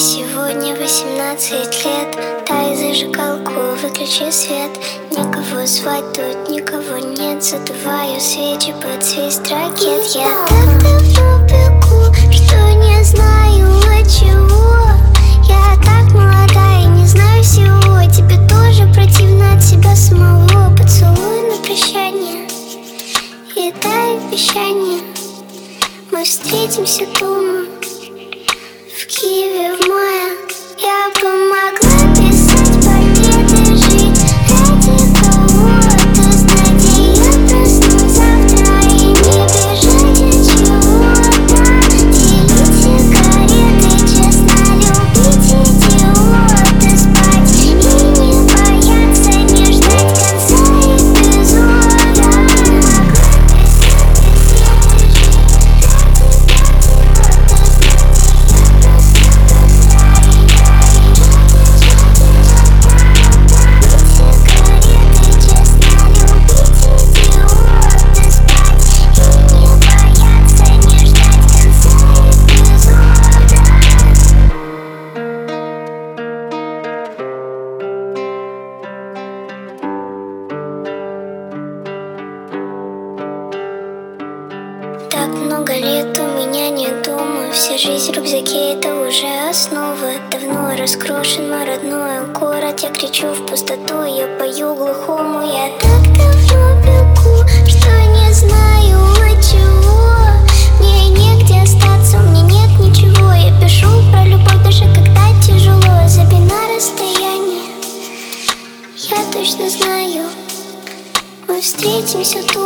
сегодня 18 лет. Дай зажигалку, выключи свет. Никого звать тут, никого нет. Задуваю свечи под свист ракет. Я так давно бегу, что не знаю от чего. Я так молода и не знаю всего. Тебе тоже противно от себя самого. Поцелуй на прощание и дай обещание. Мы встретимся дома в Киеве в мае. Я помогла писать победы, жить ради кого-то, знать. И я проснусь завтра и не бежать от чего-то. Делить сигареты, честно любить идиота, спать и не бояться, не ждать конца эпизода. Так много лет у меня нет дома. Вся жизнь в рюкзаке, это уже основа. Давно раскрошен мой родной город. Я кричу в пустоту, я пою глухому. Я так давно бегу, что не знаю от чего. Мне негде остаться, у меня нет ничего. Я пишу про любовь даже когда тяжело. Забей на расстояние, я точно знаю, мы встретимся тут.